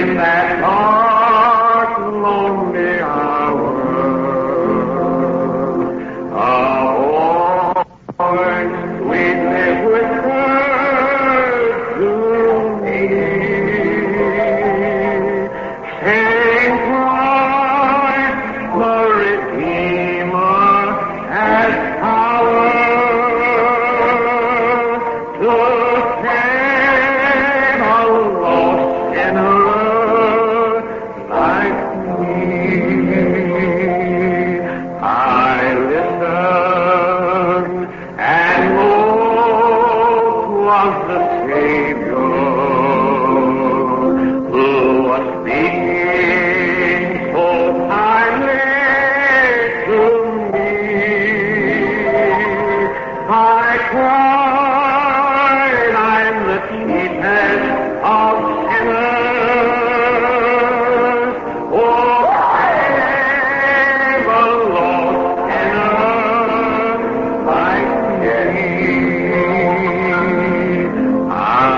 in that dark, lonely hour, a voice sweetly whispered to me, saying, Christ the Redeemer has power to save a lost sinner like me. I listened, and lo, 'twas the Savior who was speaking so kindly to me. I cried, I'm the chiefest of sinners. Oh, save a lost sinner like me. I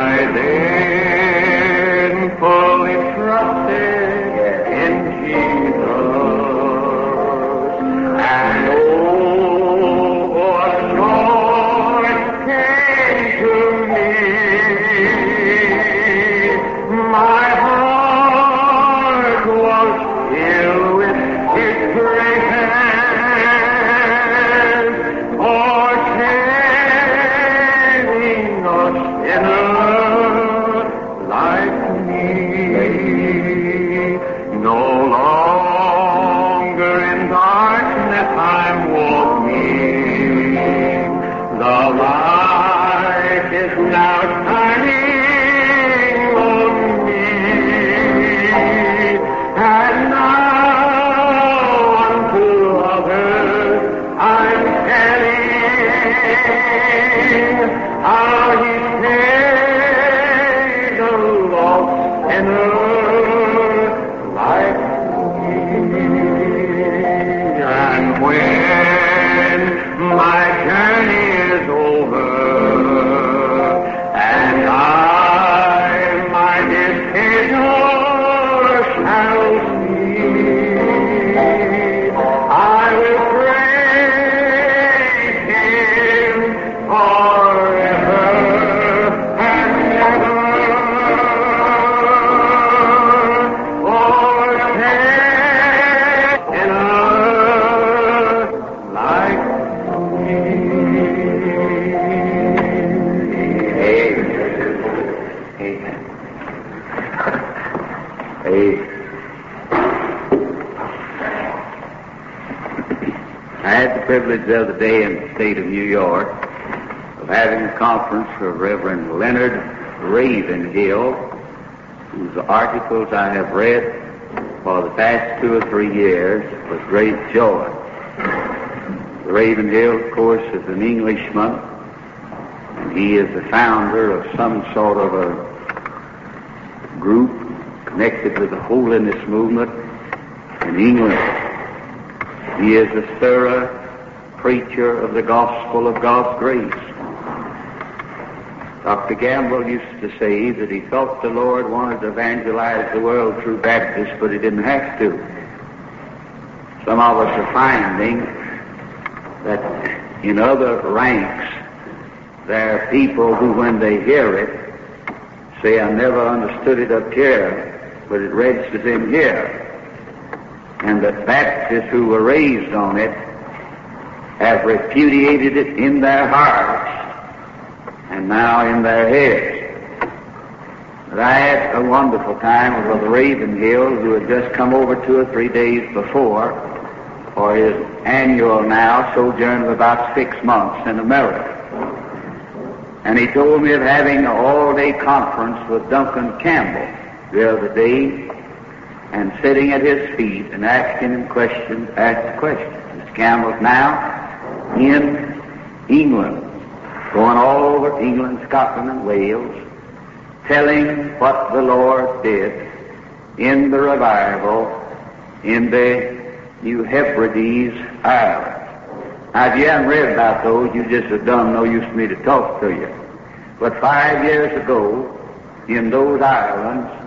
then fully trusted in Jesus, and oh, what joy came to me. My heart was filled with His greatness for saving a sinner like me. No longer in darkness I'm walking. The light is now shining on me. And now unto others I'm telling how He saved a lost sinner like me. And when my journey is over, and I my Savior shall see, I will praise Him forever and ever. For sinner like me. Amen. Amen. I had the privilege the other day in the state of New York of having a conference with Reverend Leonard Ravenhill, whose articles I have read for the past 2 or 3 years with great joy. Ravenhill, of course, is an Englishman, and he is the founder of some sort of a group connected with the holiness movement in England. He is a thorough preacher of the gospel of God's grace. Dr. Gamble used to say that he thought the Lord wanted to evangelize the world through Baptists, but He didn't have to. Some of us are finding that in other ranks there are people who, when they hear it, say, I never understood it up here, but it registers in here. And that Baptists who were raised on it have repudiated it in their hearts and now in their heads. But I had a wonderful time with Brother Ravenhill, who had just come over 2 or 3 days before for his annual now sojourn of about 6 months in America. And he told me of having an all-day conference with Duncan Campbell the other day, and sitting at his feet and asking him questions after questions. Mr. Campbell's now in England, going all over England, Scotland, and Wales, telling what the Lord did in the revival in the New Hebrides Islands. Now, if you haven't read about those, you just are dumb, no use for me to talk to you. But 5 years ago, in those islands,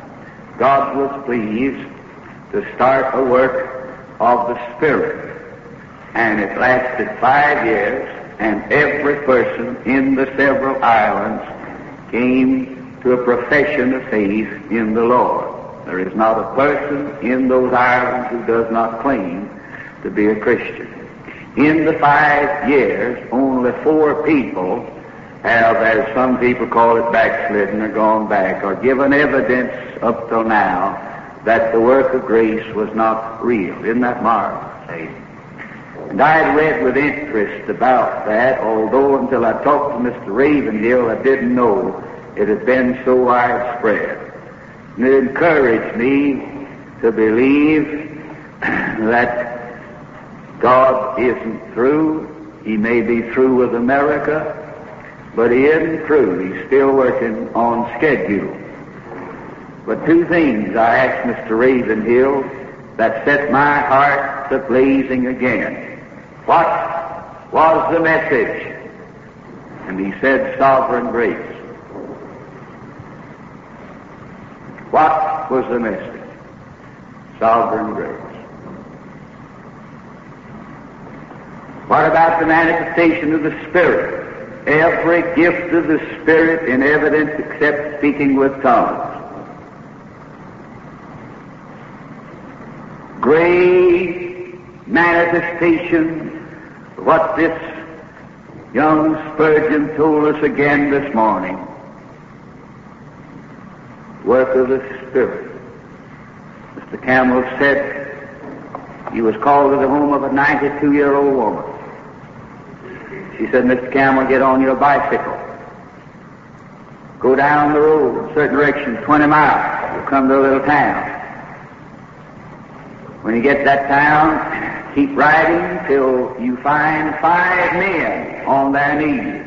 God was pleased to start a work of the Spirit. And it lasted 5 years, and every person in the several islands came to a profession of faith in the Lord. There is not a person in those islands who does not claim to be a Christian. In the 5 years, only 4 people have, as some people call it, backslidden or gone back, or given evidence up till now that the work of grace was not real. Isn't that marvelous? And I had read with interest about that, although until I talked to Mr. Ravenhill, I didn't know it had been so widespread. And it encouraged me to believe that God isn't through. He may be through with America, but He isn't through. He's still working on schedule. But 2 things I asked Mr. Ravenhill that set my heart to blazing again. What was the message? And he said, sovereign grace. What was the message? Sovereign grace. What about the manifestation of the Spirit? Every gift of the Spirit in evidence except speaking with tongues. Great manifestation of what this young Spurgeon told us again this morning. Work of the Spirit. Mr. Campbell said he was called to the home of a 92-year-old woman. She said, Mr. Campbell, get on your bicycle. Go down the road in a certain direction, 20 miles. You'll come to a little town. When you get to that town, keep riding till you find 5 men on their knees.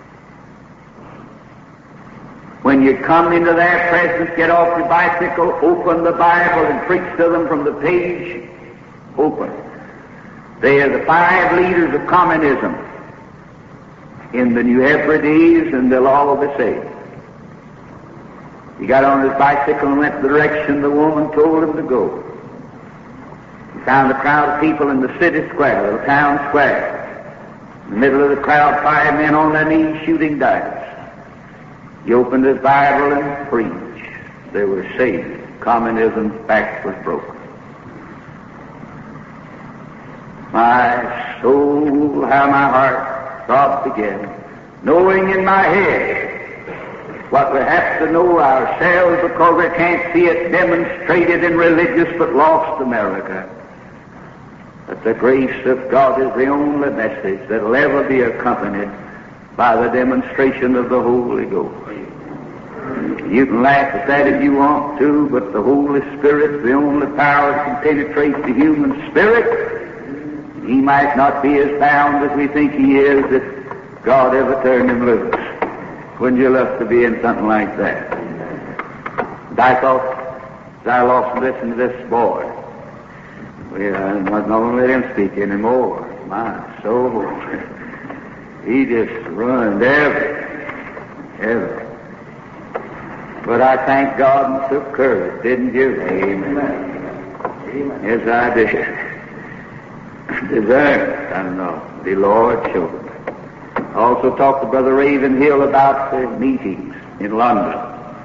When you come into their presence, get off your bicycle, open the Bible, and preach to them from the page open. They are the 5 leaders of communism in the New Hebrides, and they'll all be saved. He got on his bicycle and went the direction the woman told him to go. He found a crowd of people in the city square, the town square. In the middle of the crowd, 5 men on their knees shooting dice. He opened his Bible and preached. They were saved. Communism's back was broken. My soul, how my heart throbbed again, knowing in my head what we have to know ourselves because we can't see it demonstrated in religious but lost America, that the grace of God is the only message that will ever be accompanied by the demonstration of the Holy Ghost. You can laugh at that if you want to, but the Holy Spirit's the only power that can penetrate the human spirit. He might not be as bound as we think he is if God ever turned him loose. Wouldn't you love to be in something like that? And I thought, as I lost and listened to this boy, I'm not going to let him speak anymore. My soul, he just ruined everything. But I thank God and took courage, didn't you? Amen. Yes, I did. Deserved, I don't know. The Lord showed me. I also talked to Brother Ravenhill about the meetings in London.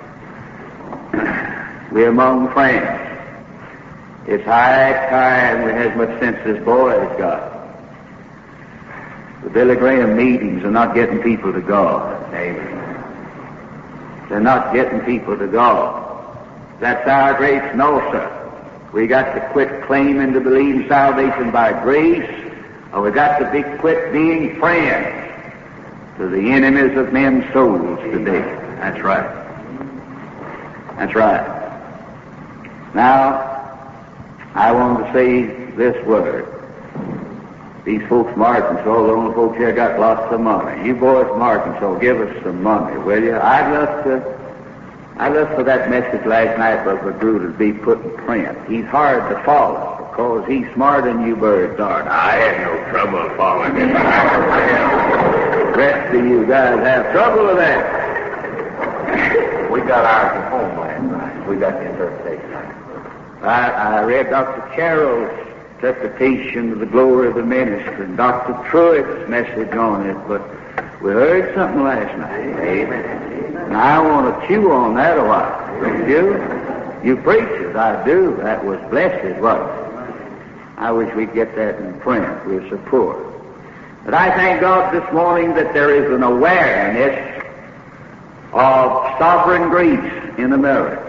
We're among friends. It's high time we had as much sense as this boy has got. The Billy Graham meetings are not getting people to God. Amen. They're not getting people to God. That's our great snow. We got to quit claiming to believe in salvation by grace, or we got to quit being friends to the enemies of men's souls today. That's right. That's right. Now, I want to say this word. These folks from Arkansas, the only folks here got lots of money. You boys from Arkansas, give us some money, will you? I'd love for that message last night by Drew to be put in print. He's hard to follow because he's smarter than you birds are. I had no trouble following him. The rest of you guys have trouble with that. We got ours at home last night. We got the interpretation. I read Dr. Carroll's interpretation of the glory of the ministry and Dr. Truett's message on it, but we heard something last night. Amen. And I want to chew on that a while. Don't you? You preachers, I do. That was blessed, wasn't it? I wish we'd get that in print. We're so poor. But I thank God this morning that there is an awareness of sovereign grace in America.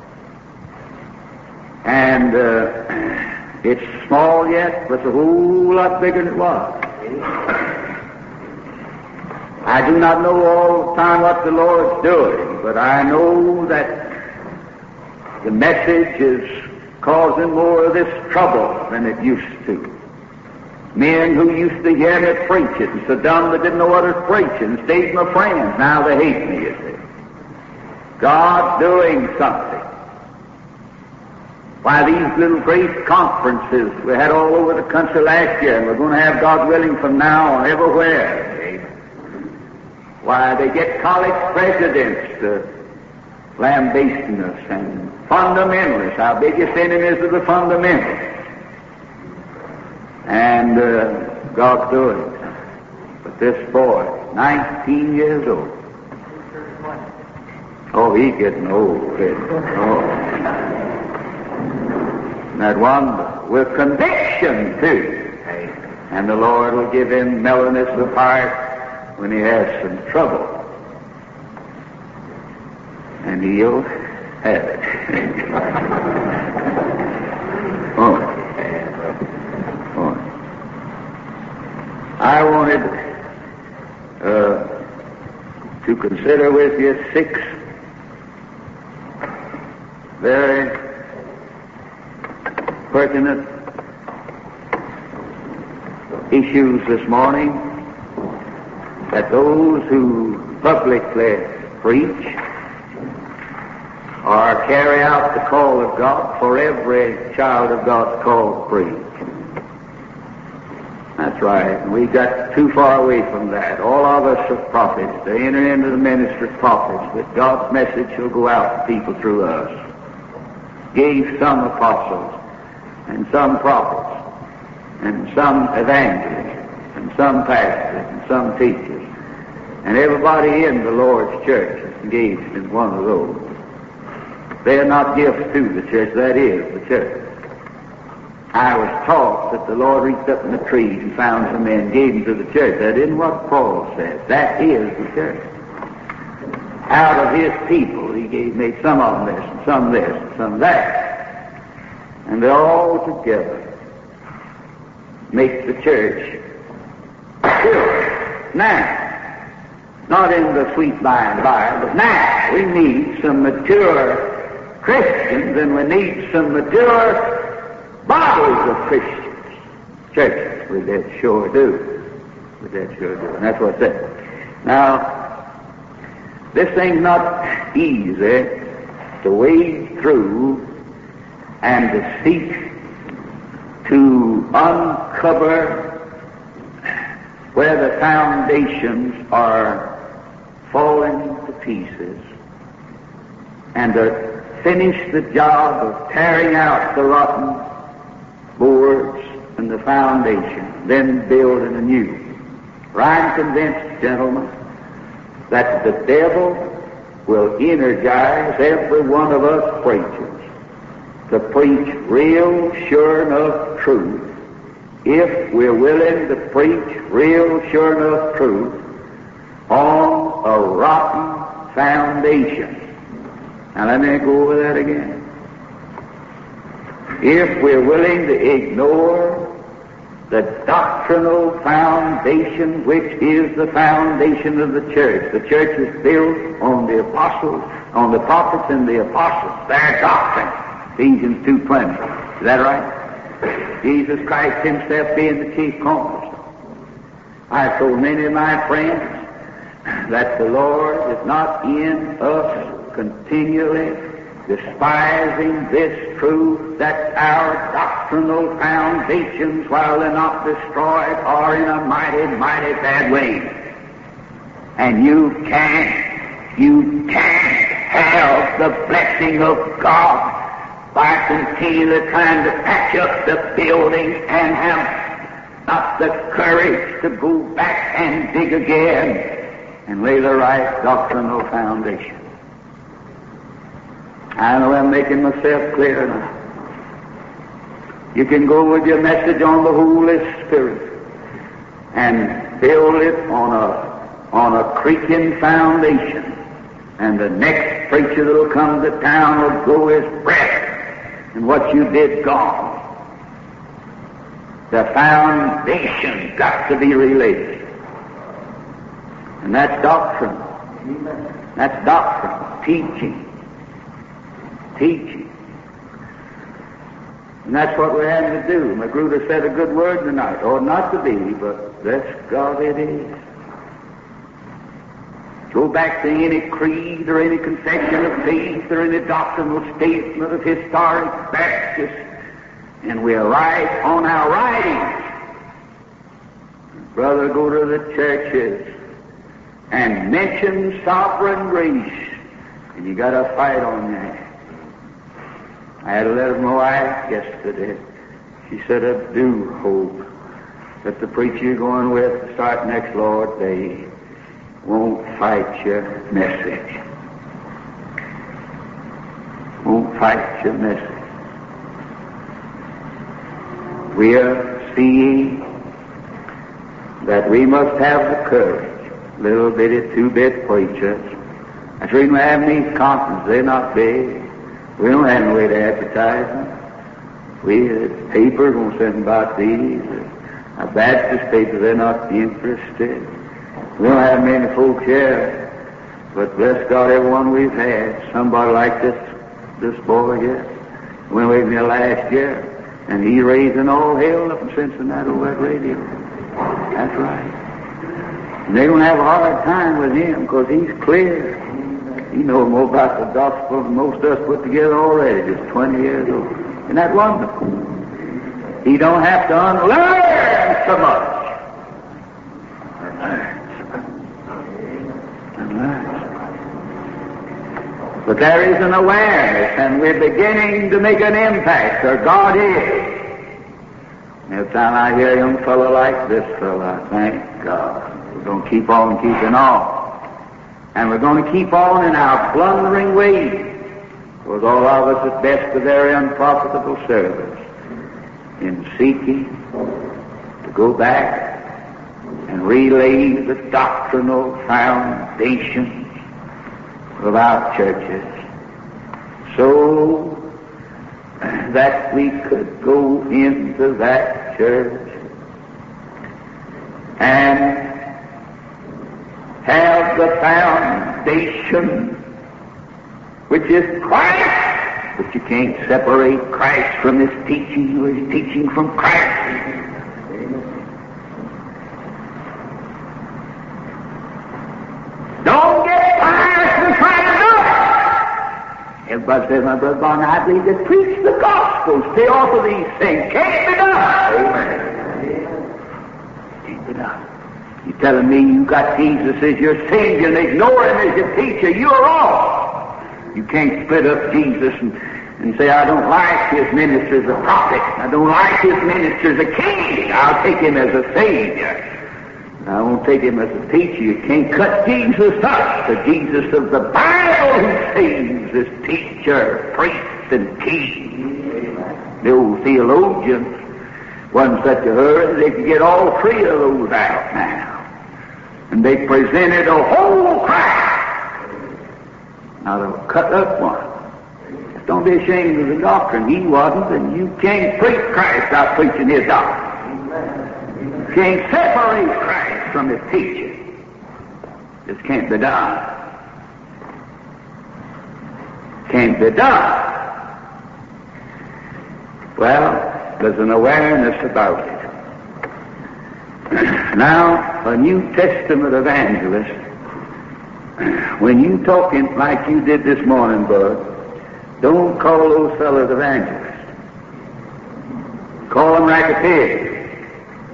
And it's small yet, but it's a whole lot bigger than it was. I do not know all the time what the Lord's doing, but I know that the message is causing more of this trouble than it used to. Men who used to hear me preach it and so dumb they didn't know what I was preaching and stayed my friends, now they hate me, you see. God's doing something. Why, these little great conferences we had all over the country last year, and we're going to have, God willing, from now on everywhere. Why, they get college presidents to lambasting us, and fundamentalists, our biggest enemies are the fundamentalists. And God's doing it. But this boy, 19 years old. Oh, he's getting old. Oh. That one with conviction, too. And the Lord will give him mellowness of heart when he has some trouble. And he'll have it. Oh. I wanted to consider with you 6 very pertinent issues this morning that those who publicly preach or carry out the call of God, for every child of God's called to preach. That's right. We got too far away from that. All of us are prophets. They enter into the ministry of prophets, but God's message shall go out to people through us. Gave some apostles, and some prophets, and some evangelists, and some pastors, and some teachers. And everybody in the Lord's church is engaged in one of those. They are not gifts to the church, that is the church. I was taught that the Lord reached up in the trees and found some men and gave them to the church. That isn't what Paul says. That is the church. Out of his people, he made some of them this, and some this, and some that. And they all together make the church pure. Now, not in the sweet by and by, but now we need some mature Christians, and we need some mature bodies of Christians. Churches, we did sure do. We did sure do. And that's what it said. Now, this thing's not easy to wade through and to seek to uncover where the foundations are falling to pieces and to finish the job of tearing out the rotten boards and the foundation, then building anew. For I'm convinced, gentlemen, that the devil will energize every one of us preachers to preach real, sure enough truth, if we're willing to preach real, sure enough truth on a rotten foundation. Now let me go over that again. If we're willing to ignore the doctrinal foundation, which is the foundation of the church. The church is built on the apostles, on the prophets and the apostles, their doctrine. Ephesians 2:20. Is that right? Jesus Christ himself being the chief cornerstone. I've told many of my friends that the Lord is not in us continually despising this truth that our doctrinal foundations, while they're not destroyed, are in a mighty, mighty bad way. And you can't have the blessing of God by continually trying to patch up the building and have not the courage to go back and dig again and lay the right doctrinal foundation. I know I'm making myself clear now. You can go with your message on the Holy Spirit and build it on a creaking foundation, and the next preacher that will come to town will blow his breath, and what you did gone. The foundation's got to be related. And that's doctrine. That's doctrine. Teaching. And that's what we're having to do. Magruder said a good word tonight. Ought not to be, but bless God it is. Go back to any creed or any confession of faith or any doctrinal statement of historic Baptists, and we're right on our writings. Brother, go to the churches and mention sovereign grace, and you got a fight on that. I had a letter from my wife yesterday. She said, I do hope that the preacher you're going with to start next Lord's Day won't fight your message. Won't fight your message. We are seeing that we must have the courage. Little bitty two-bit preachers. That's the reason we're having these conferences. They're not big. We don't have no way to advertise them. The papers won't send them about these. Our Baptist papers, they're not interested. We don't have many folks here, but bless God, everyone we've had, somebody like this boy here, went away from here last year, and he raising all hell up in Cincinnati over that radio. That's right. And they're going to have a hard time with him because he's clear. He knows more about the gospel than most of us put together already, just 20 years old. Isn't that wonderful? He don't have to unlearn so much. But there is an awareness, and we're beginning to make an impact, or God is. Every time I hear a young fellow like this fellow, I thank God. We're going to keep on keeping on. And we're going to keep on in our blundering ways, because all of us at best are very unprofitable service in seeking to go back and relay the doctrinal foundations of our churches so that we could go into that church and have the foundation, which is Christ. But you can't separate Christ from his teaching or his teaching from Christ. Don't get pious and try to do it. Everybody says, my brother Barney, I believe that preach the gospel. Stay off of these things. Can't be done. Amen. Can't be done. You're telling me you got Jesus as your Savior and ignore him as your teacher. You're wrong. You can't split up Jesus and say, I don't like his ministry as a prophet. I don't like his ministry as a king. I'll take him as a Savior. I won't take him as a teacher. You can't cut Jesus up. The Jesus of the Bible who saves as teacher, priest, and king. The old theologians wasn't such a hurry. They could get all three of those out now. And they presented a whole Christ, not a cut up one. Just don't be ashamed of the doctrine. He wasn't, and you can't preach Christ without preaching his doctrine. You can't separate Christ from his teaching. This can't be done. Can't be done. Well, there's an awareness about it. Now, a New Testament evangelist, when you talking like you did this morning, Bud, don't call those fellows evangelists. Call them racketeers.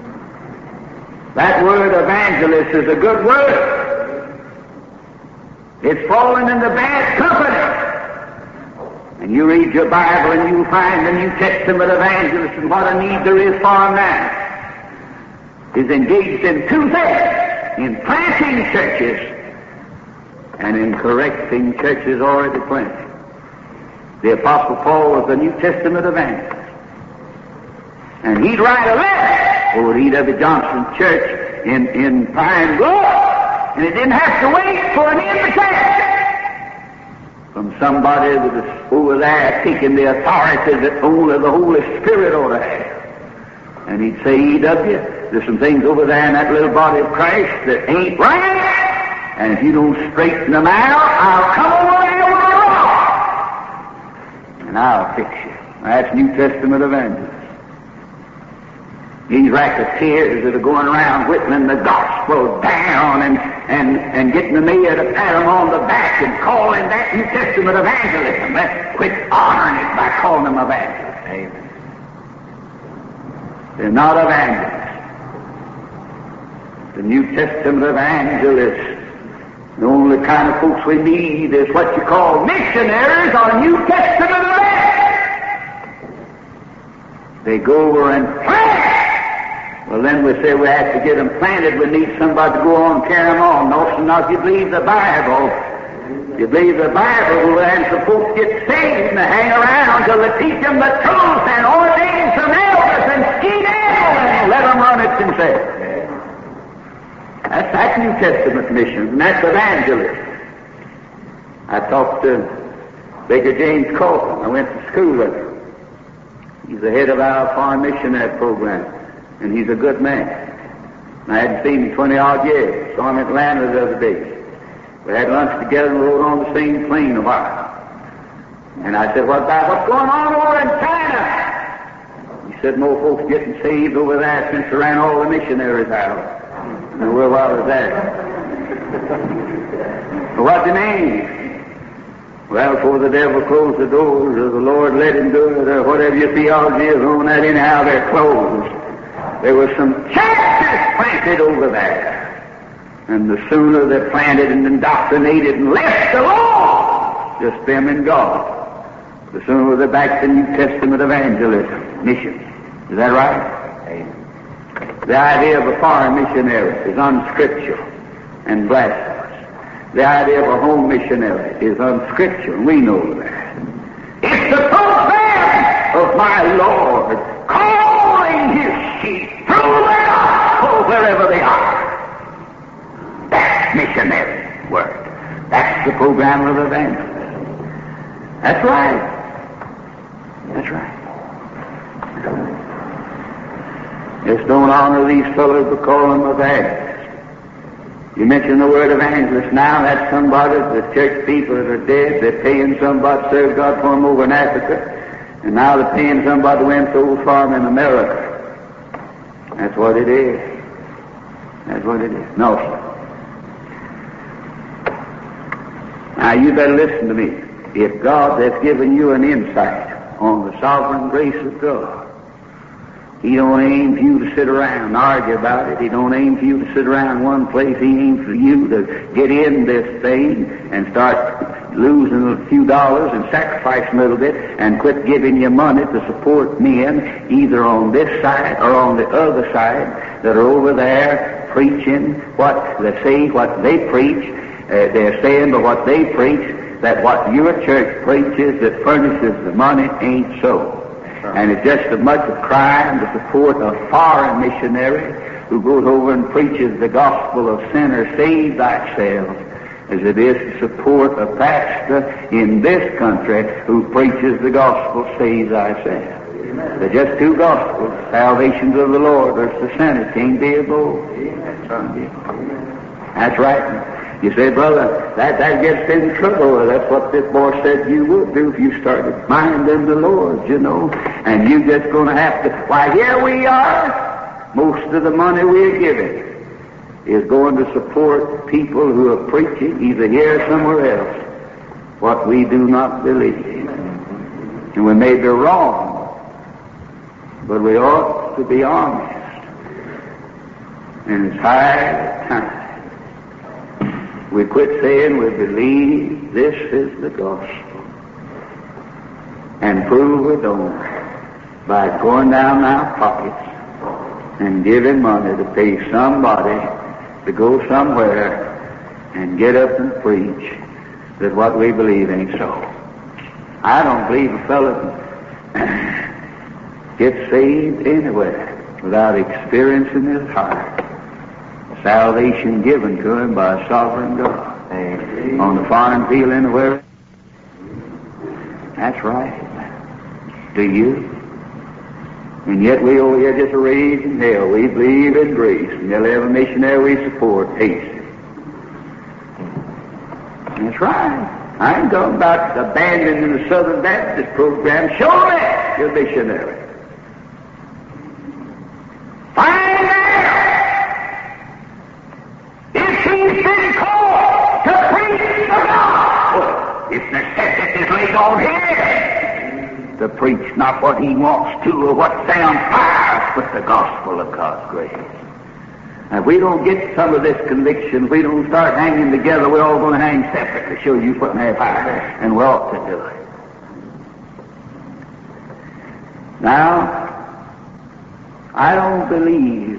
That word evangelist is a good word. It's fallen into bad company. And you read your Bible and you find the New Testament evangelists, and what a need there is for them now is engaged in two things: in planting churches and in correcting churches already planted. The Apostle Paul was the New Testament evangelist, and he'd write a letter over E.W. Johnson Church in Pine Bluff, and he didn't have to wait for an invitation from somebody that was over there taking the authority that only the Holy Spirit ought to have. And he'd say, E.W., there's some things over there in that little body of Christ that ain't right, and if you don't straighten them out, I'll come over there with a rock, and I'll fix you. That's New Testament evangelist. These racketeers that are going around whittling the gospel down and getting the mayor to pat them on the back and calling that New Testament evangelism. Let's quit honoring it by calling them evangelists. Amen. They're not evangelists. The New Testament evangelists, the only kind of folks we need is what you call missionaries or New Testament evangelists. They go over and plant. Well, then we say we have to get them planted. We need somebody to go on and carry them on. No, so now if you believe the Bible, you believe the Bible, well, then some folks get saved and they hang around till they teach them the truth and ordain some elders and skedaddle and let them run it themselves. That's New Testament mission, and that's evangelism. I talked to Baker James Colton. I went to school with him. He's the head of our foreign missionary program, and he's a good man. I hadn't seen him 20-odd years. Saw him in Atlanta the other day. We had lunch together and rode on the same plane a while. And I said, what's going on over in China? He said, more folks getting saved over there since they ran all the missionaries out. And where was that? What's the name? Well, before the devil closed the doors, or the Lord let him do it, or whatever your theology is on that, anyhow, they're closed. There were some churches planted over there. And the sooner they're planted and indoctrinated and left alone, just them and God, the sooner they're back to New Testament evangelism, mission. Is that right? Amen. The idea of a foreign missionary is unscriptural and blasphemous. The idea of a home missionary is unscriptural. We know that. It's the program of my Lord calling His sheep through the gospel wherever they are. That's missionary work. That's the program of evangelism. That's right. That's right. Just don't honor these fellows but call them evangelists. You mention the word evangelist now, that's somebody, the church people that are dead, they're paying somebody to serve God for them over in Africa, and now they're paying somebody to win souls for them in America. That's what it is. That's what it is. No, sir. Now, you better listen to me. If God has given you an insight on the sovereign grace of God, He don't aim for you to sit around and argue about it. He don't aim for you to sit around in one place. He aims for you to get in this thing and start losing a few dollars and sacrificing a little bit and quit giving your money to support men either on this side or on the other side that are over there preaching what they say, what they preach. They're saying by what they preach that what your church preaches that furnishes the money ain't so. And it's just as much a crime to support a foreign missionary who goes over and preaches the gospel of sinners, save thyself, as it is to support a pastor in this country who preaches the gospel, save thyself. They're just two gospels, salvations of the Lord versus the sinner. Can't be a both. That's right. You say, brother, that gets in trouble. That's what this boy said you would do if you started minding the Lord, you know. And you just going to have to, why, here we are. Most of the money we're giving is going to support people who are preaching, either here or somewhere else, what we do not believe. And we may be wrong, but we ought to be honest. And it's high time We quit saying we believe this is the gospel and prove we don't by going down our pockets and giving money to pay somebody to go somewhere and get up and preach that what we believe ain't so. I don't believe a fellow gets saved anywhere without experiencing his heart salvation given to him by a sovereign God. Amen. On the farm field anywhere. That's right. Do you? And yet we over here just raising hell. We believe in grace, and nearly every missionary we support hates it. That's right. I ain't talking about abandoning the Southern Baptist program. Show me you're a missionary. Find out if he's been called to preach the gospel. If necessity is laid on him to preach not what he wants to or what sounds pious, but the gospel of God's grace. And if we don't get some of this conviction, if we don't start hanging together, we're all going to hang separate to show you putting half high, and we ought to do it. Now, I don't believe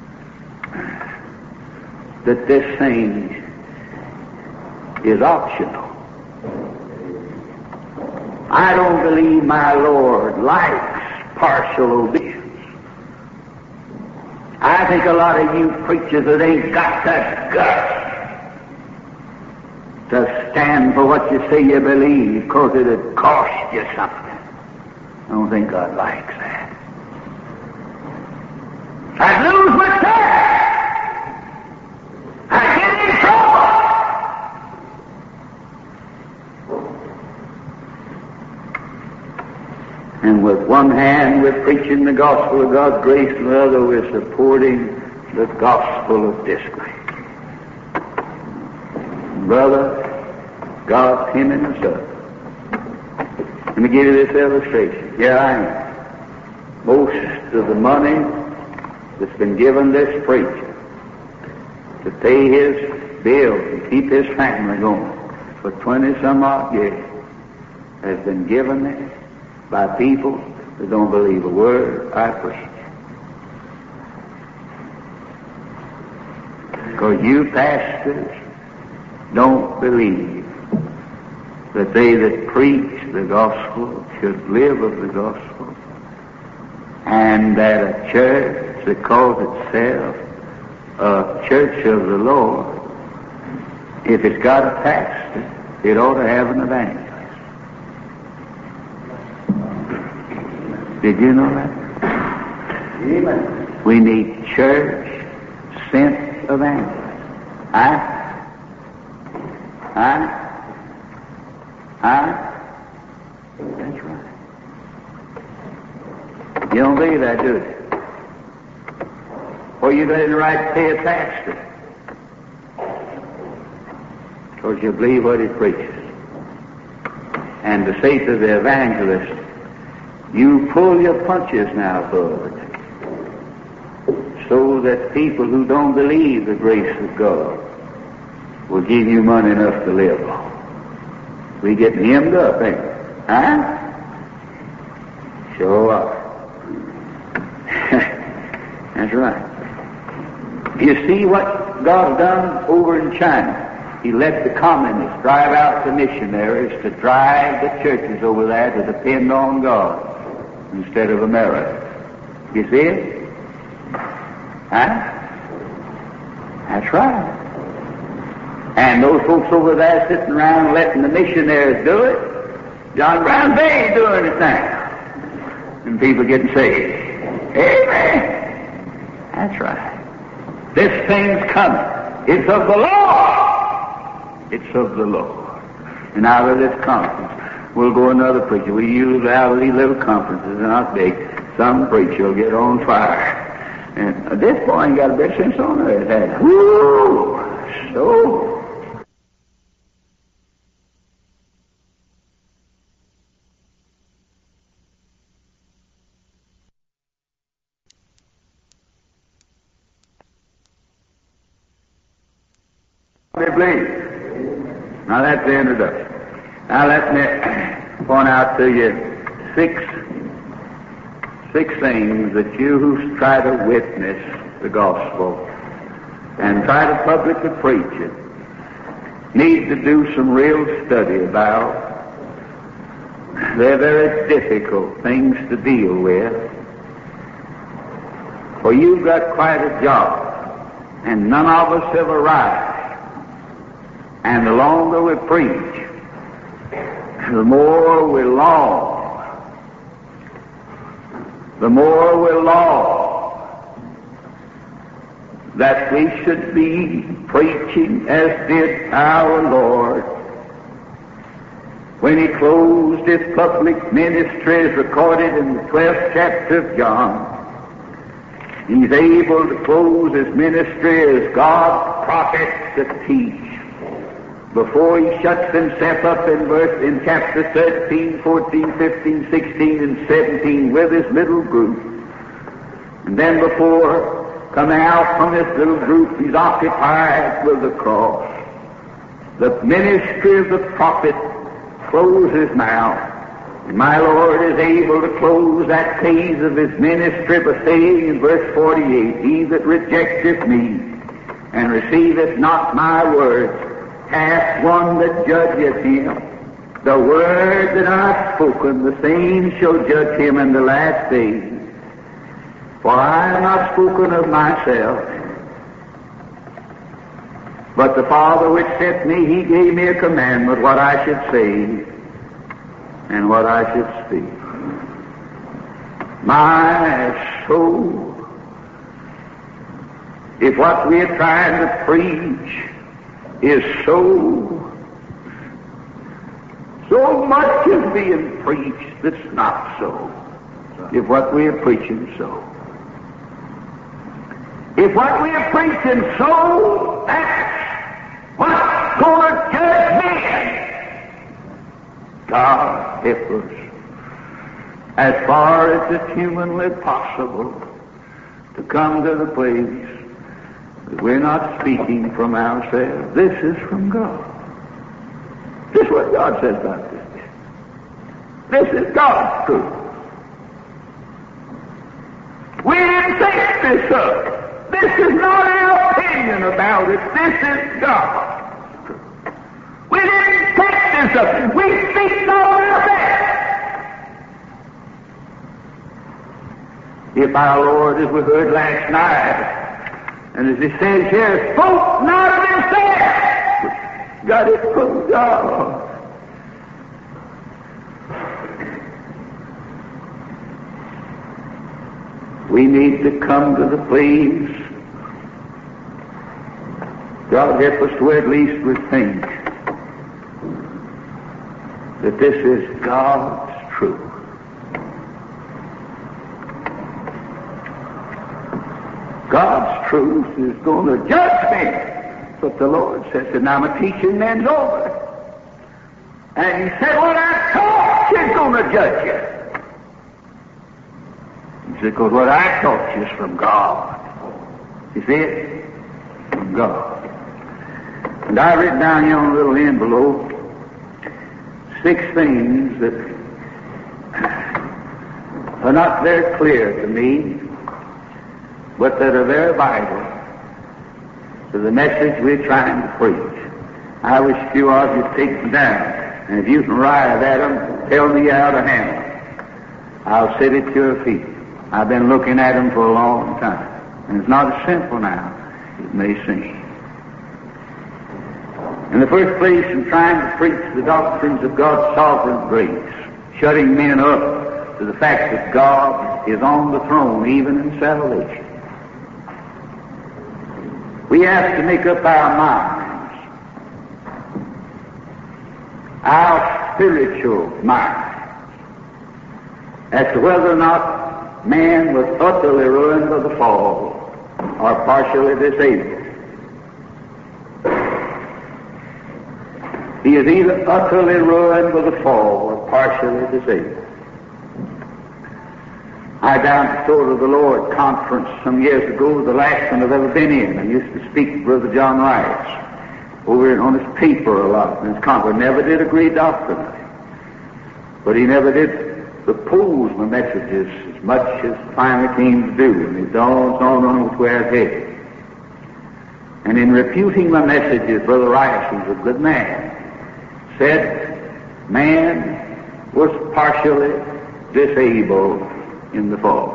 that this thing is optional. I don't believe my Lord likes partial obedience. I think a lot of you preachers that ain't got the guts to stand for what you say you believe because it'd cost you something. I don't think God likes that. I'd lose my church. I'd get in trouble. And with one hand we're preaching the gospel of God's grace, and the other we're supporting the gospel of disgrace. Brother, God's hemming us up. Let me give you this illustration. Here I am. Most of the money that's been given this preacher to pay his bills and keep his family going for 20-some-odd years has been given there by people that don't believe a word I preach. Because you pastors don't believe that they that preach the gospel should live of the gospel, and that a church that calls itself a church of the Lord, if it's got a pastor, it ought to have an evangelist. Did you know that? Amen. We need church-sent evangelists. That's right. You don't believe that, do you? Well, you got the right to pay a pastor because you believe what he preaches. And to say to the evangelist, you pull your punches now, bud, so that people who don't believe the grace of God will give you money enough to live on. We getting hemmed up, ain't we? Huh? Sure are. That's right. You see what God's done over in China? He let the communists drive out the missionaries to drive the churches over there to depend on God instead of America. You see it? Huh? That's right. And those folks over there sitting around letting the missionaries do it, John Brown, they ain't doing it now. And people getting saved. Amen. That's right. This thing's coming. It's of the Lord. It's of the Lord. And out of this conference, we'll go another preacher. We usually have these little conferences, and I'll say some preacher will get on fire. And this boy ain't got a bit of sense on earth, has he? Woo! So. They believe. Now that's the introduction. Now let me point out to you six things that you who try to witness the gospel and try to publicly preach it need to do some real study about. They're very difficult things to deal with, for you've got quite a job, and none of us have arrived. And the longer we preach, the more we long. The more we long that we should be preaching as did our Lord when He closed His public ministry, as recorded in the 12th chapter of John. He's able to close His ministry as God's prophet to teach. Before He shuts Himself up in chapter 13, 14, 15, 16, and 17 with His little group. And then before coming out from this little group, He's occupied with the cross. The ministry of the prophet closes now. And my Lord is able to close that phase of His ministry by saying in verse 48, He that rejecteth me and receiveth not my words hath one that judgeth him. The word that I have spoken, the same shall judge him in the last days. For I have not spoken of myself, but the Father which sent me, He gave me a commandment what I should say and what I should speak. My soul, if what we are trying to preach is so much is being preached that's not so. If what we are preaching so. If what we are preaching so, that's what's going to judge men. God help us, as far as it's humanly possible, to come to the place that we're not speaking from ourselves. This is from God. This is what God says about this. This is God's truth. We didn't think this up. This is not our opinion about it. This is God's truth. We didn't think this up. We speak all about that. If our Lord, as we heard last night, and as He says here, spoke not of Himself, got it from God. We need to come to the place, God help us to at least we think that this is God's truth. God's truth is going to judge me. That's what the Lord says. And now my teaching man's over. And He said, what I taught you is going to judge you. He said, because what I taught you is from God. You see it? From God. And I written down here on a little envelope 6 things that are not very clear to me, but that are very vital to the message we're trying to preach. I wish a few of you take them down, and if you can arrive at them, tell me how to handle them. I'll sit at your feet. I've been looking at them for a long time, and it's not as simple now as it may seem. In the first place, in trying to preach the doctrines of God's sovereign grace, shutting men up to the fact that God is on the throne even in salvation, we have to make up our minds, our spiritual minds, as to whether or not man was utterly ruined by the fall or partially disabled. He is either utterly ruined by the fall or partially disabled. I down at the Sword of the Lord conference some years ago, the last one I've ever been in. I used to speak to Brother John Rice. over on his paper a lot, and his conqueror never did agree doctrinally. But he never did oppose my messages as much as finally came to do, and he dawns on which way I was headed. And in refuting my messages, Brother Rice, who's a good man, said man was partially disabled in the fall.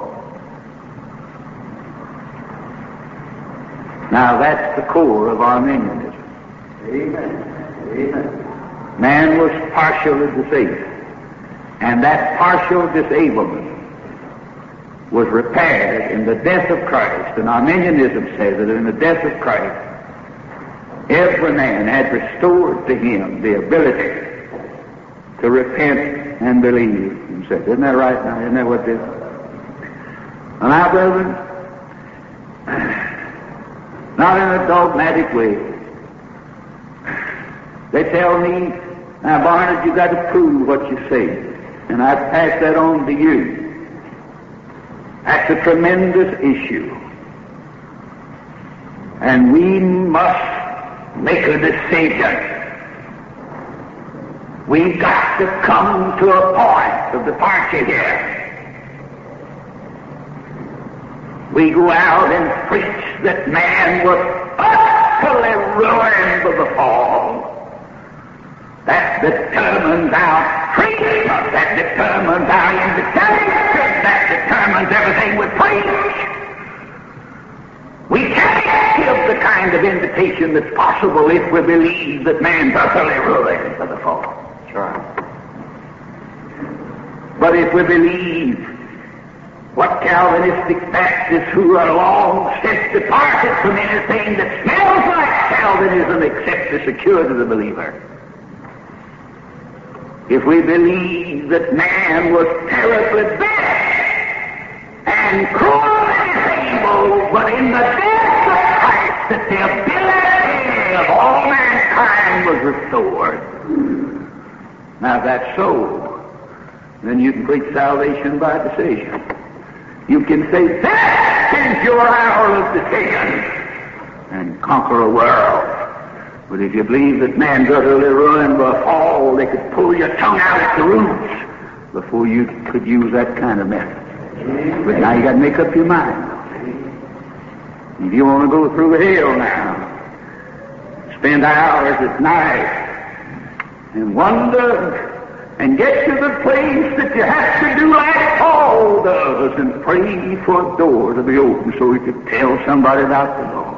Now that's the core of Arminianism. Amen. Amen. Man was partially disabled. And that partial disablement was repaired in the death of Christ. And Arminianism says that in the death of Christ, every man had restored to him the ability to repent and believe himself. Isn't that right now? Isn't that what this is? And now, brethren, not in a dogmatic way. They tell me, now, Barnard, you got to prove what you say. And I pass that on to you. That's a tremendous issue. And we must make a decision. We've got to come to a point of departure here. We go out and preach that man was utterly ruined by the fall. That determines our treatment. That determines our invitation. That determines everything we preach. We can't give the kind of invitation that's possible if we believe that man's utterly ruined by the fall. Sure. But if we believe what Calvinistic Baptists who are long since departed from anything that smells like Calvinism except the security of the believer, if we believe that man was terribly bad and cruelly disabled, but in the death of Christ that the ability of all mankind was restored. Now if that's so, then you can preach salvation by decision. You can say, that is your hour of decision, and conquer a world. But if you believe that man's utterly ruined by a fall, they could pull your tongue out at the roots before you could use that kind of method. But now you got to make up your mind. If you want to go through hell now, spend hours at night and wonder and get to the place that you have to do like Paul does and pray for a door to be open so he could tell somebody about the Lord.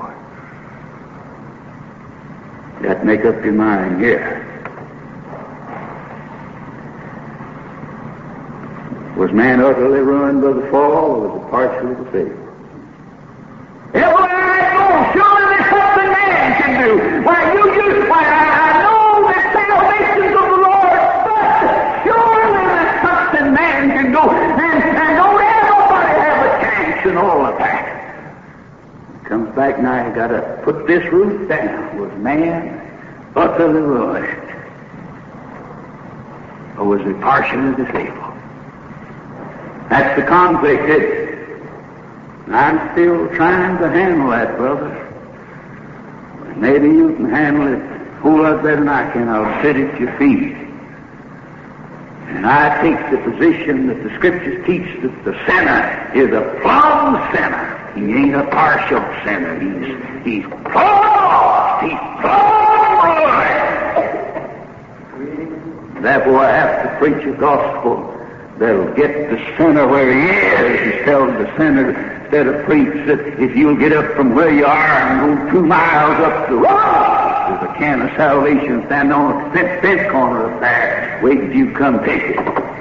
You have to make up your mind here. Was man utterly ruined by the fall, or was it partially disabled? Everywhere I go, surely there's something man can do. I know that salvation's of the Lord, but surely there's something man can do. And don't everybody have a chance and all of that. Comes back now, you got to put this roof down. Was man utterly ruined, or was he partially disabled? That's the conflict, isn't it? I'm still trying to handle that, brother. Maybe you can handle it a whole lot better than I can. I'll sit at your feet. And I take the position that the Scriptures teach that the sinner is a plumb sinner. He ain't a partial sinner. He's plumb. He's plumb ruined. Therefore, I have to preach a gospel that'll get the sinner where he is. He tells the sinner, instead of preach that if you'll get up from where you are and go 2 miles up the road, there's a can of salvation standing on the fence corner up there, waiting till you come take it.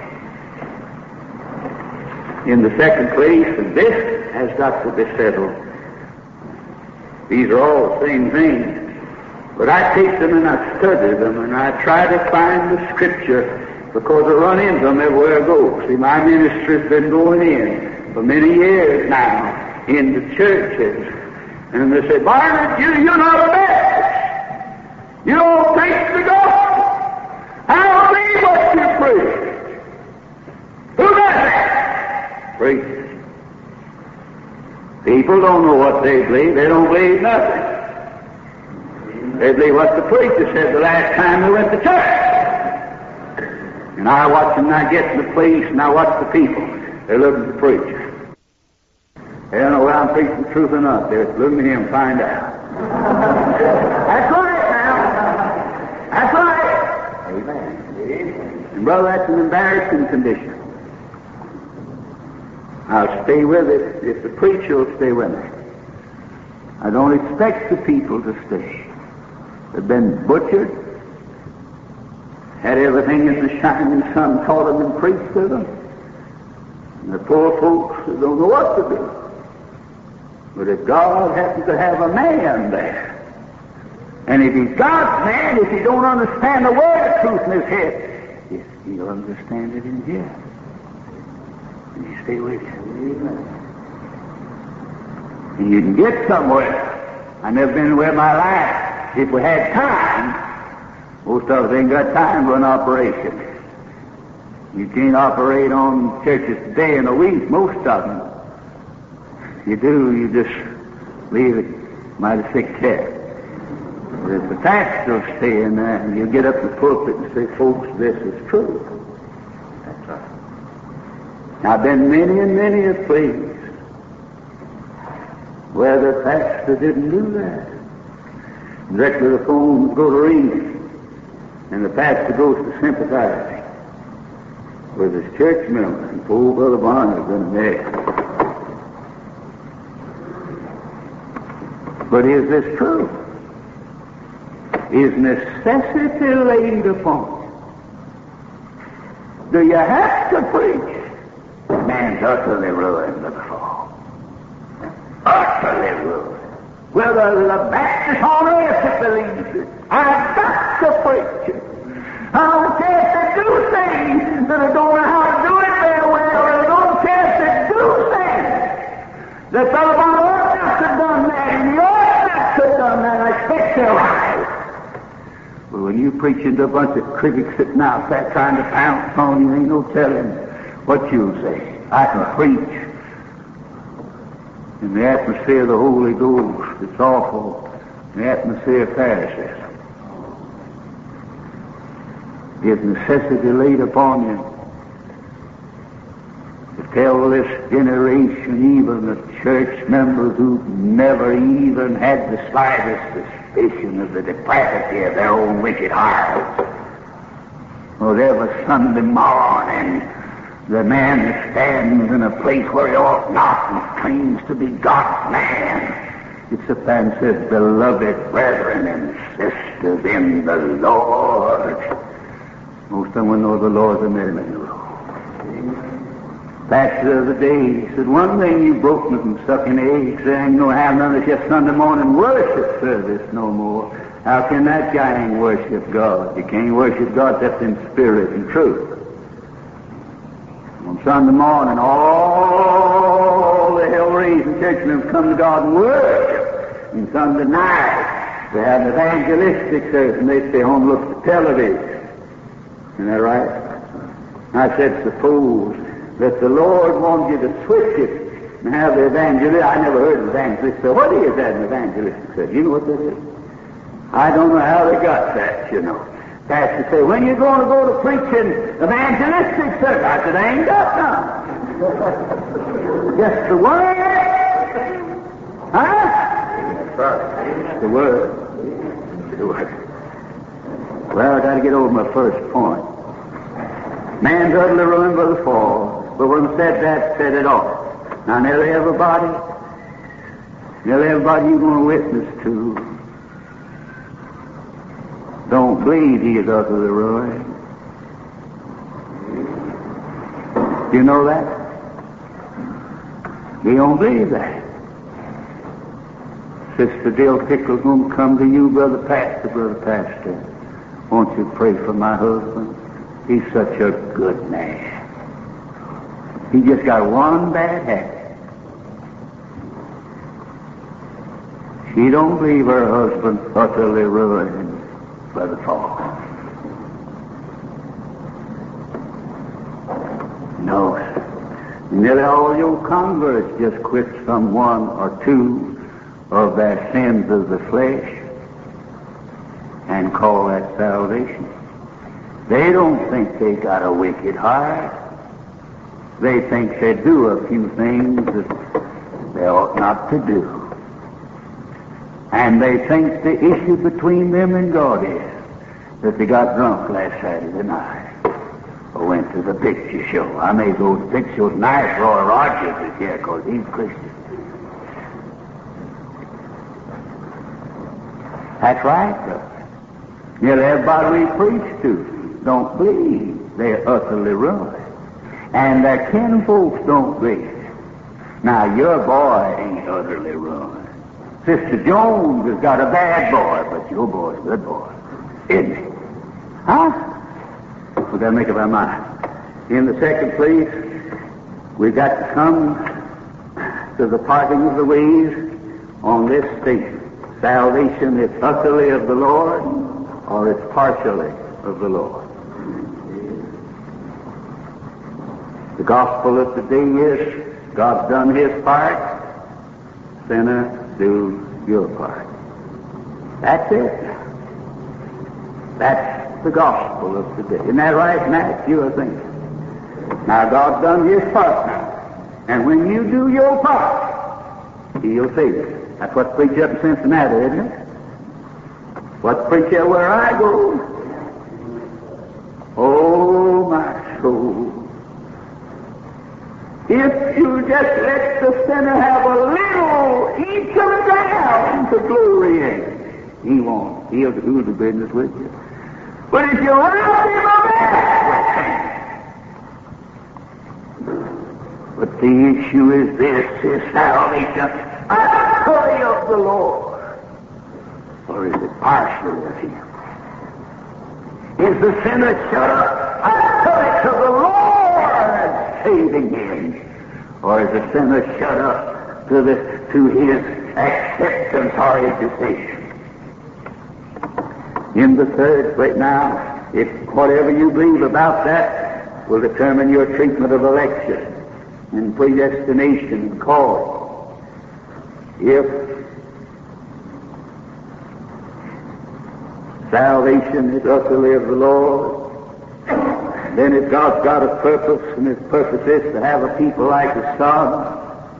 In the second place, and this has got to be settled. These are all the same things. But I take them and I study them and I try to find the Scripture, because I run into them everywhere I go. See, my ministry's been going in for many years now into churches. And they say, Barnard, you're not a Baptist. You don't preach the gospel. I don't believe what you preach. Who does that? Preachers. People don't know what they believe. They don't believe nothing. They believe what the preacher said the last time they went to church. And I watch them not get to the place, and I watch the people. They're looking at the preacher. They don't know whether I'm preaching the truth or not. They're looking at him to find out. That's right now. That's right. Amen. And brother, that's an embarrassing condition. I'll stay with it if the preacher will stay with me. I don't expect the people to stay. They've been butchered, had everything in the shining sun taught them and preached to them. And the poor folks don't know what to do. But if God happens to have a man there, and if he's God's man, if he don't understand the word of truth in his head, yes, he'll understand it in here. And you stay with you. And you can get somewhere. I've never been anywhere in my life. If we had time, most of us ain't got time for an operation. You can't operate on churches today in a week, most of them. You do, you just leave it mighty sick care. But if the pastor will stay in there and you get up the pulpit and say, folks, this is true. That's right. I've been many and many a place where the pastor didn't do that. Directly the phones go to ring, and the pastor goes to sympathizing with his church members, and poor Brother Barney's been there. But is this true? Is necessity laid upon you? Do you have to preach? Man's utterly ruined by the fall. Utterly ruined. Whether the Baptist on earth that believes it, I've got to preach it. I don't care if they do things that I don't know how to do it very well, or I don't care if they do things that fellow on earth must have done that, and the earth must have done that, and I expect they're right. But when you're preaching to a bunch of critics sitting out there trying to pounce on you, ain't no telling what you'll say. I can preach. In the atmosphere of the Holy Ghost, it's awful. In the atmosphere of Pharisaism. Is necessity laid upon you to tell this generation, even the church members who've never even had the slightest suspicion of the depravity of their own wicked hearts, or every Sunday morning the man that stands in a place where he ought not and claims to be God's man, it's a man says, beloved brethren and sisters in the Lord. Most of them will know the Lord's a man in the road. Pastor of the day said, one thing you broke me from sucking eggs, there ain't no have none of this Sunday morning worship service no more. How can that guy ain't worship God? You can't worship God except in spirit and truth. On Sunday morning, all the hell-raising churchmen come to God and worship. And Sunday night, they have an evangelistic service, and they stay home and look at the television. Isn't that right? I said, suppose that the Lord wanted you to switch it and have the evangelist. I never heard of evangelist. So what is that, an evangelistic service? You know what that is? I don't know how they got that, you know. Pastor say, when you going to go to preaching evangelistic service? I said, I ain't got none. Just the word. Huh? The word. The word. Well, I got to get over my first point. Man's utterly ruined by the fall. But when I said that, said it all. Now, nearly everybody you're going to witness to don't believe he is utterly ruined. You know that? You don't believe that. Sister Dill Tickle's going to come to you, Brother Pastor. Won't you pray for my husband? He's such a good man. He just got one bad habit. She don't believe her husband's utterly ruined by the fall. No. Nearly all your converts just quit some one or two of their sins of the flesh. and call that salvation. They don't think they got a wicked heart. They think they do a few things that they ought not to do. And they think the issue between them and God is that they got drunk last Saturday night or went to the picture show. I may go to the picture show tonight. Roy Rogers is here because he's Christian. That's right, brother. Nearly everybody we preach to don't believe. They're utterly ruined. And their kinfolks don't believe. Now, your boy ain't utterly ruined. Sister Jones has got a bad boy, but your boy's a good boy. Isn't he? Huh? We've got to make up our mind. In the second place, we've got to come to the parting of the ways on this statement. Salvation is utterly of the Lord, or it's partially of the Lord. The gospel of today is God's done his part, sinner, do your part. That's it. That's the gospel of today. Isn't that right, Matt? You are thinking. Now, God's done his part now. And when you do your part, he'll save you. That's what's preached up in Cincinnati, isn't it? What's preached up where I go. Oh, my soul. If you just let the sinner have a little, he comes down to glory in it. He won't. He'll do the business with you. But if you rob him of it, but the issue is this, is salvation utterly of the Lord, or is it partially of him? Is the sinner shut up utterly to the Lord saving him, or is the sinner shut up to his acceptance or his decision? In the third place, now, if whatever you believe about that will determine your treatment of election and predestination and call. If salvation is utterly of the Lord, then if God's got a purpose, and his purpose is to have a people like his Son,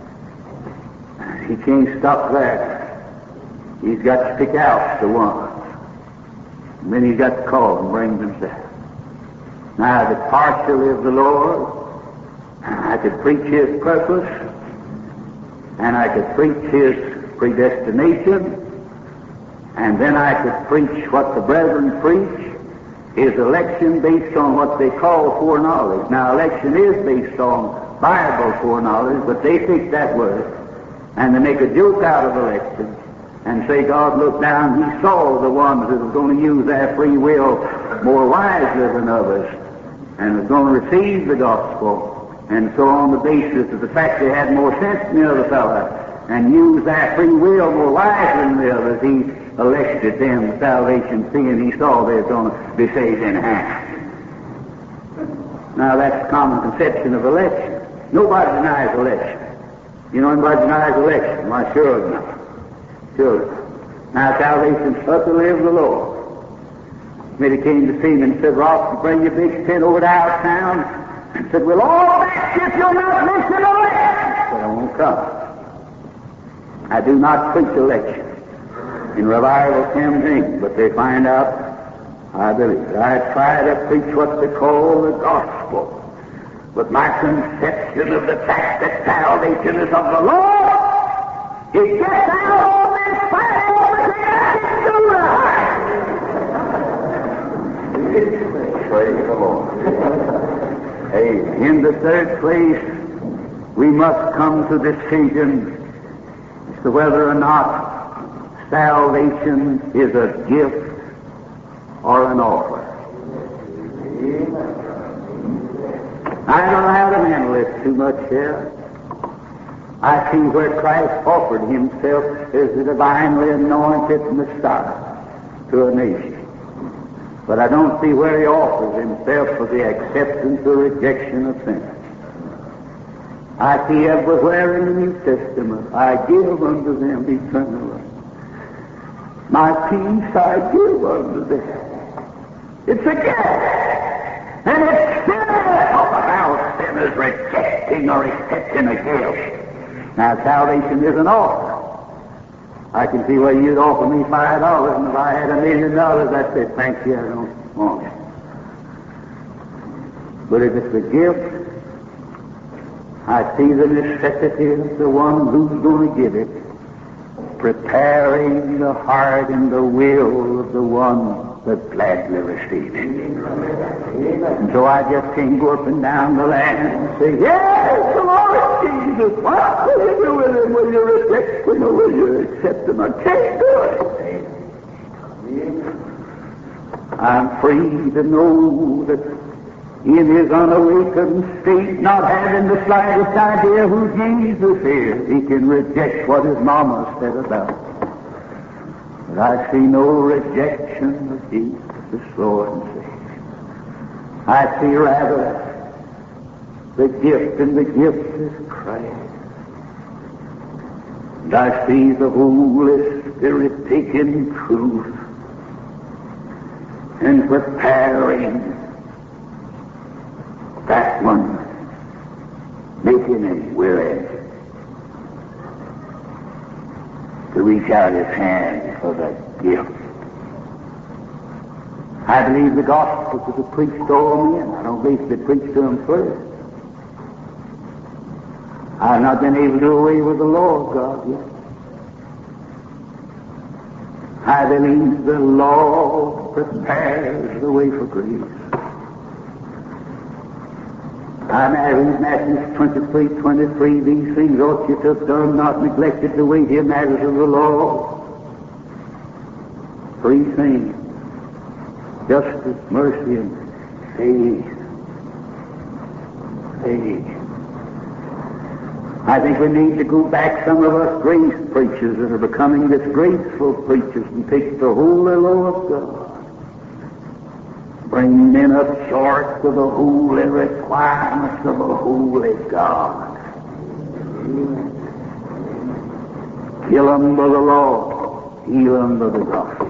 he can't stop there. He's got to pick out the one. And then he's got to call and bring them down. Now, the partially of the Lord, I could preach his purpose, and I could preach his predestination, and then I could preach what the brethren preach, is election based on what they call foreknowledge. Now, election is based on Bible foreknowledge, but they take that word, and they make a joke out of election, and say God looked down, he saw the ones that was going to use their free will more wisely than others, and was going to receive the gospel, and so on the basis of the fact they had more sense than the other fella, and used their free will more wisely than the others, he elected them to salvation, seeing he saw they were going to be saved in half. Now that's the common conception of election. Nobody denies election. You know anybody denies election? Why, sure not. Sure. Now, salvation's utterly of the Lord. Somebody came to see me and said, Ross, bring your big tent over to our town. And said, we'll all back if you'll not mention election. I said, I won't come. I do not preach election in revival campaign, but they find out I believe it. I try to preach what they call the gospel. But my conception of the fact that salvation is of the Lord, it gets out on this fight over the Praise the Lord. Hey, in the third place, we must come to decision as to whether or not salvation is a gift or an offer. I don't know how to handle this too much here. I see where Christ offered himself as the divinely anointed Messiah to a nation. But I don't see where he offers himself for the acceptance or rejection of sinners. I see everywhere in the New Testament, I give unto them eternal life. My peace I give unto them. It's a gift. And it's sinners. Talk about sinners rejecting or accepting a gift. Now, salvation is an offer. I can see why you'd offer me $5, and if I had $1 million, I'd say, thank you, I don't want it. But if it's a gift, I see the necessity of the one who's going to give it, preparing the heart and the will of the one that gladly receives it. And so I just can't go up and down the land and say, yes, the Lord Jesus, what will you do with him? Will you reject him or will you accept him? I can't do it. I'm free to know that in his unawakened state, not having the slightest idea who Jesus is, he can reject what his mama said about him. But I see no rejection of Jesus as Lord and Savior. I see rather the gift, and the gift is Christ. And I see the Holy Spirit taking truth and preparing that one, making him willing to reach out his hand for that gift. I believe the gospel to be preached to all men. I don't believe it preached to them first. I've not been able to do away with the law of God yet. I believe the law prepares the way for grace. I read Matthew 23:23, these things ought you to have done, not neglected to wait in matters of the law. 3 things: justice, mercy, and faith. Faith. I think we need to go back, some of us grace preachers that are becoming disgraceful preachers, and take the holy law of God, bring men up short of the holy requirements of a holy God. Kill them by the law, heal them by the gospel.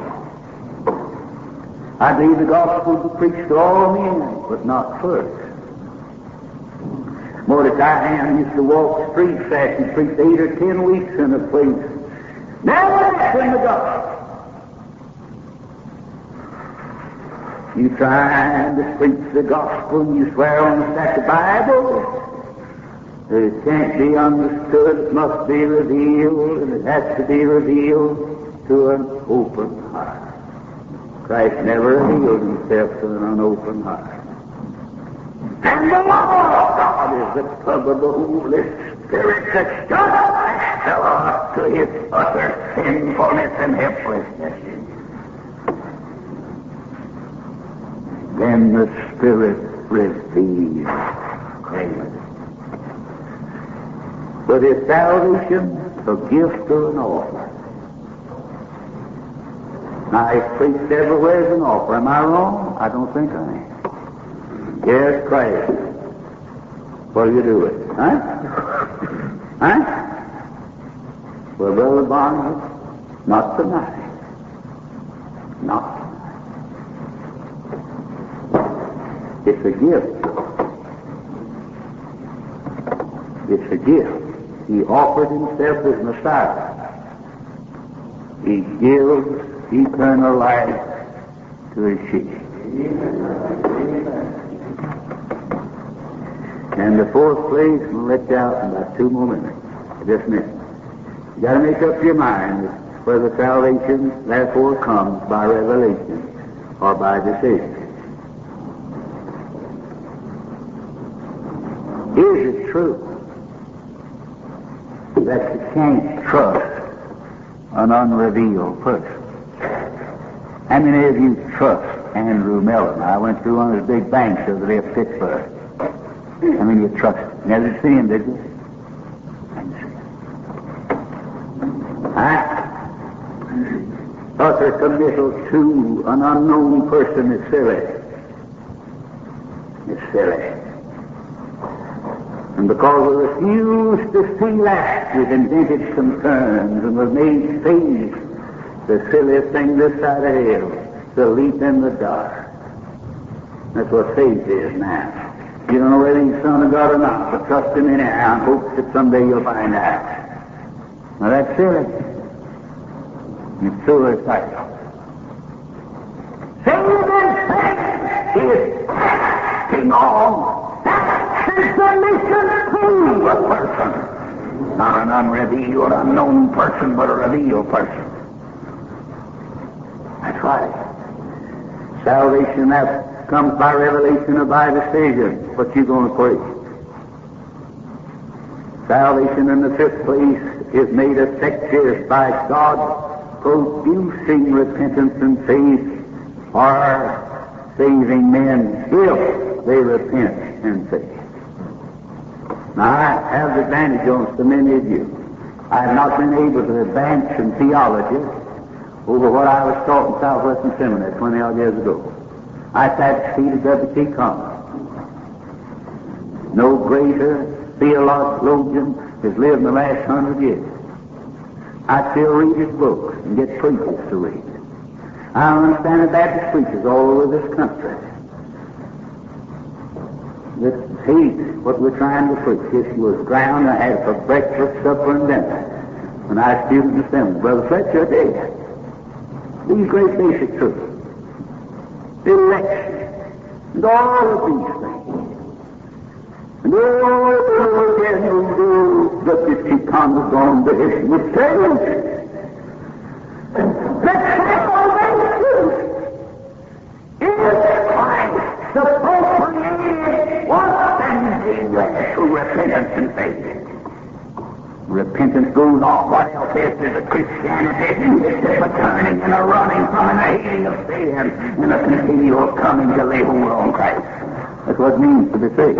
I believe the gospel to preach to all men, but not first. Mordecai used to walk streets fast and preach 8 or 10 weeks in a place. Never in the gospel. You try to preach the gospel and you swear on the stack of Bible that it can't be understood, it must be revealed, and it has to be revealed to an open heart. Christ never revealed himself to an unopened heart. And the law of God is the club of the Holy Spirit that shows the Lord to his utter sinfulness and helplessness. Then the Spirit reveals Christ. But is salvation a gift or an offer? Now, it's preached everywhere as an offer. Am I wrong? I don't think I am. Yes, Christ. What do you do with it? Huh? Huh? Well, Brother Barnabas, not tonight. Not tonight. It's a gift. It's a gift. He offered himself as Messiah. He gives eternal life to his sheep. And the fourth place, we'll let you out in about 2 more minutes. Just a minute. You got to make up your mind whether salvation therefore comes by revelation or by decision. Is it true that you can't trust an unrevealed person? How many of you trust Andrew Mellon? I went through one of his big banks the other day at Pittsburgh. I mean, you trust him. Never seen him, did you? Utter committal to an unknown person is silly. It's silly. And because we refused to see that, we've invented some terms and we've made faith The silliest thing this side of hell, to leap in the dark. That's what faith is now. You don't know whether he's Son of God or not, but trust him anyhow and hope that someday you'll find out. Now that's silly. It's suicidal. Saving faith is acting on. That is the mission to a person. Not an unrevealed, unknown person, but a revealed person. That's right. Salvation that comes by revelation or by decision. What you going to pray? Salvation in the fifth place is made effective by God producing repentance and faith or saving men if they repent and faith. Now, I have the advantage on so many of you. I have not been able to advance in theology over what I was taught in Southwestern Seminary 20-odd years ago. I sat at the feet of W.T. Conway. No greater theologian has lived in the last 100 years. I still read his books and get preachers to read. I understand the Baptist preachers all over this country that hate what we're trying to preach. This was ground I had for breakfast, supper, and dinner when I was a student in the seminary. Brother Fletcher did. These great basic truths. Election. And all of these things. And all again who do that this Chicago's gone to his mistakes. The salvation is Christ, the appropriated one sending to repentance and faith. Repentance goes on. What else is there to Christianity? It's a turning and a running from and a hating of sin and a continual coming to lay hold on Christ. That's what it means to be saved.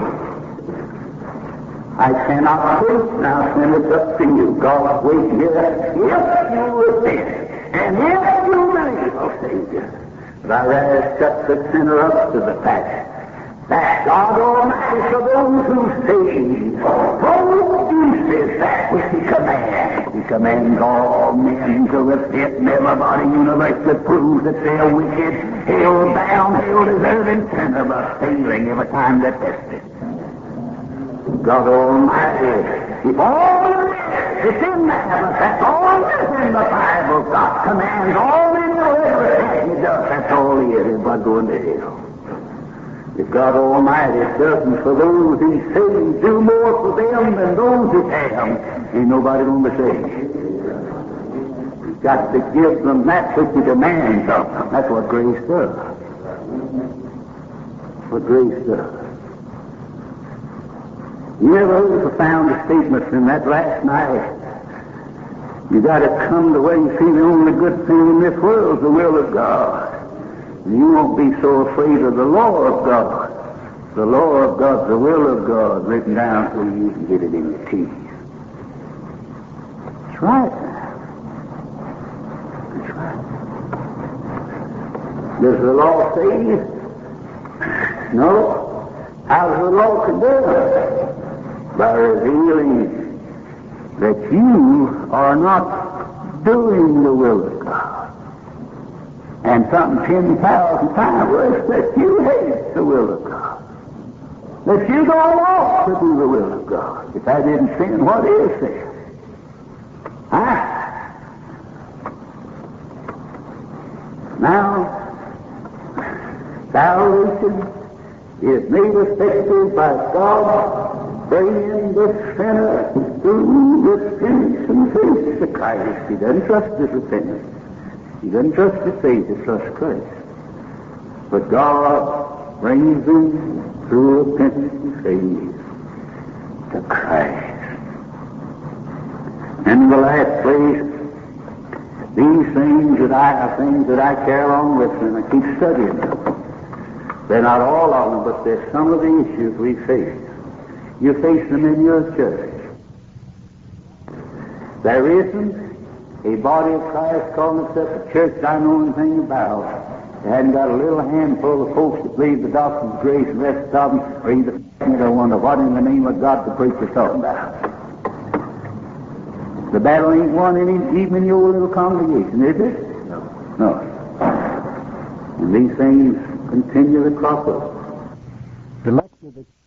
I cannot preach now, then it's up to you. God's way here. If you repent, and if you believe, I'll save you. But I rather shut the sinner up to the fact that God Almighty, for those who save, produces that which He commands. He commands all men to repent, and everybody universally proves that they're wicked, hell-bound, hell-deserving sinner, but failing every time they're tested. God Almighty, if all it's in there, but that's all that's in the Bible. God commands all men to everything He does. That's all He is. Everybody going to hell. If God Almighty doesn't for those He saves do more for them than those who damn, ain't nobody going to be saved. He's got to give them that which He demands of them. That's what grace does. What grace does. You ever heard the profound statements in that last night? You got to come to where you see the only good thing in this world is the will of God. And you won't be so afraid of the law of God. The law of God, the will of God, written down so you can get it in your teeth. That's right. That's right. Does the law save? No. How does the law condemn? By revealing that you are not doing the will of God. And something 10,000 times worse, that you hate the will of God. That you don't want to do the will of God. If I didn't sin, what is sin? Huh? Now, salvation is made effective by God bringing the sinner through repentance and faith to Christ. He doesn't trust his repentance. He doesn't trust his faith. He trusts Christ. But God brings him through repentance and faith to Christ. And in the last place, these things that are things that I carry along with me, and I keep studying them. They're not all of them, but they're some of the issues we face. You face them in your church. There isn't a body of Christ calling itself a church I know anything about. They hadn't got a little handful of folks that believe the doctrine of grace, and the rest of them are either or wonder what in the name of God the preacher's talking about. The battle ain't won even in your little congregation, is it? No. And these things continue to crop up. The lecture that